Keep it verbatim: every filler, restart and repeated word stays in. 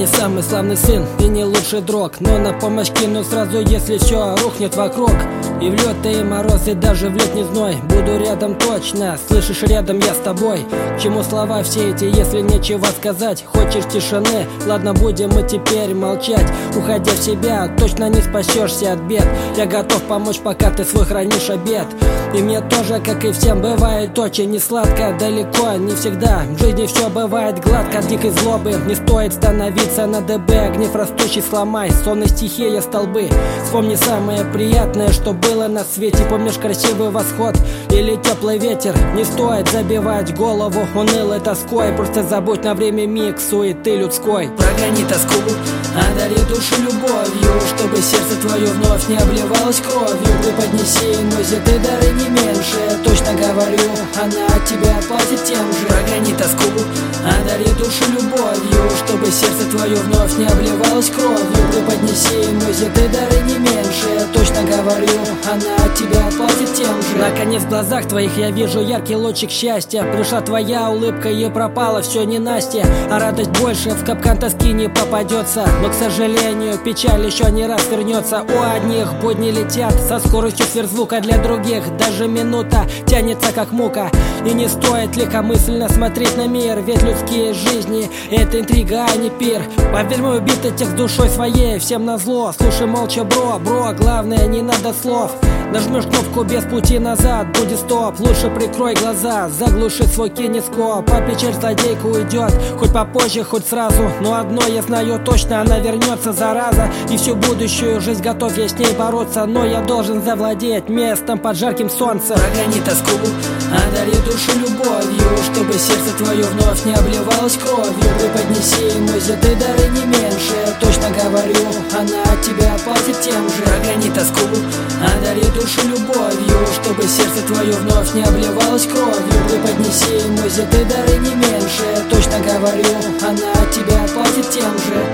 не самый славный сын и не лучший друг, но на помощь кину сразу, если все рухнет вокруг. И в лютые морозы, даже в летний зной буду рядом точно, слышишь, рядом я с тобой. К чему слова все эти, если нечего сказать? Хочешь тишины? Ладно, будем мы теперь молчать. Уходя в себя, точно не спасешься от бед. Я готов помочь, пока ты свой хранишь обет. И мне тоже, как и всем, бывает очень несладко. Далеко, не всегда, в жизни все бывает гладко. От дикой злобы не стоит становиться на ДБ. Гнев растущий сломай, сонной стихия столбы. Вспомни самое приятное, что было на свете. Помнишь красивый восход или теплый ветер? Не стоит забивать голову унылой тоской. Просто забудь на время миг суеты людской. Прогони тоску, одари душу любовью, чтобы сердце твое вновь не обливалось кровью. Преподнеси музе ты дары не меньше, точно говорю, она от тебя отплатит тем же. Прогони тоску, одари душу любовью, чтобы сердце твое вновь не обливалось кровью. Преподнеси музе ты дары не меньше, точно говорю, она от тебя отплатит тем же. Наконец в глазах твоих я вижу яркий лучик счастья. Пришла твоя улыбка и пропала все ненастье. А радость больше в капкан тоски не попадется. Но, к сожалению, печаль еще не раз вернется. У одних будни летят со скоростью сверхзвука, для других даже минута тянется как мука. И не стоит легкомысленно смотреть на мир, ведь людские жизни — это интрига, а не пир. Поверь, мой убитый текст душой своей всем назло. Слушай молча, бро, бро, главное не надо слов. Нажмешь кнопку без пути назад, будет стоп. Лучше прикрой глаза, заглуши свой кинескоп. А печаль злодейка уйдет, хоть попозже, хоть сразу. Но одно я знаю точно, она вернется, зараза. И всю будущую жизнь готов я с ней бороться. Но я должен завладеть местом под жарким солнцем. Прогони тоску, одари душу любовью, чтобы сердце твое вновь не обливалось кровью. Преподнеси музе ты дары не меньше, точно говорю, она от тебя отплатит тем же. Прогони тоску, одари душу любовью, чтобы сердце твое вновь не обливалось кровью. Преподнеси музе ты дары не меньше, точно говорю, она от тебя отплатит тем же.